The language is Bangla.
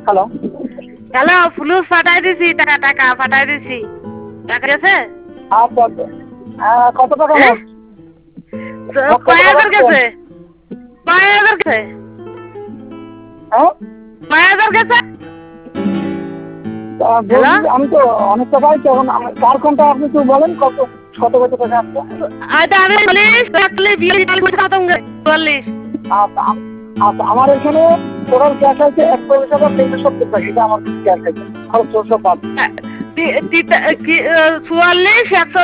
হ্যালো। হ্যালো, ফুলুস পাঠাই দিছি, টাকা টাকা পাঠাই দিছি। টাকা গেছে? আচ্ছা আচ্ছা। কত টাকা হ্যাঁ? মোট? মোট কত কয় টাকা হাজার দিচ্ছেন? গেছে? কয় হাজার গেছে? হ্যাঁ? কয় হাজার গেছে? হ্যালো? বলছি আমি তো অনেক টাকাই তো এখন কার কোনটা আপনি একটু বলেন কত কত কত টাকা আসছে? আচ্ছা আমি 40, 45, 40 খতম করে 44। আচ্ছা আচ্ছা আমার এখানে টোটাল ক্যাশ আছে 41,370 টাকা, এটা আমার ক্যাশ আছে খরচ সব বাদ। 44, 41,